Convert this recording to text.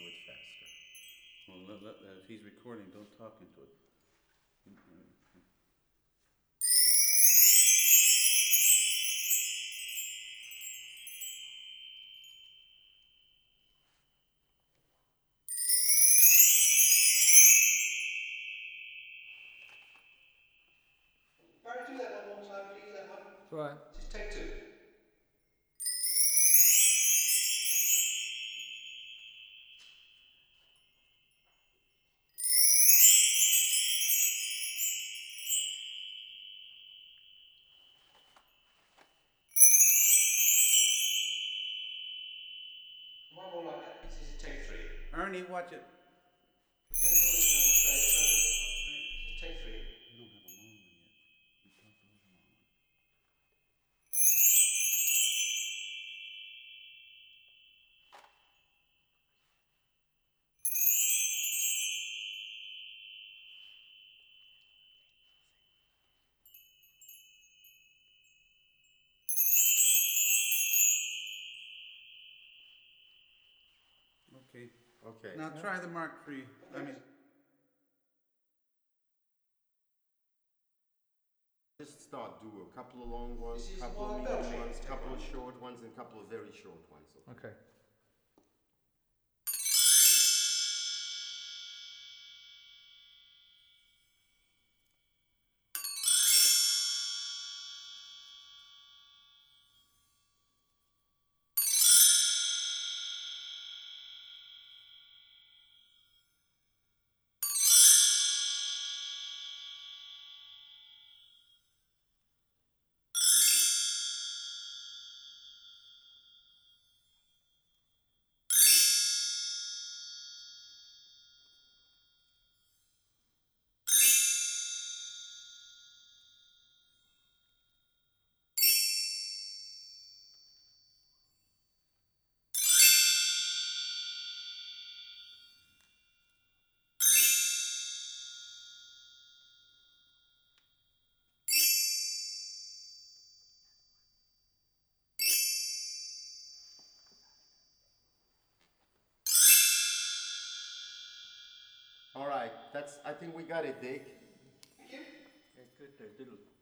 to it faster. Well, if he's recording, don't talk into it. Barry, do that one more time, please, that one. Right. This is take two. One more like that, please. This is take three. Ernie, watch it. We're getting noises, I'm afraid. So this is take three. We don't have a long one yet. We talked about a long one. Okay. Okay. Now try the Mark III. I mean, Just start, do a couple of long ones, This is couple of Wild medium Belgium. ones, couple of short ones, and couple of very short ones. Okay. All right, I think we got it, Dick. Yeah, good. There's little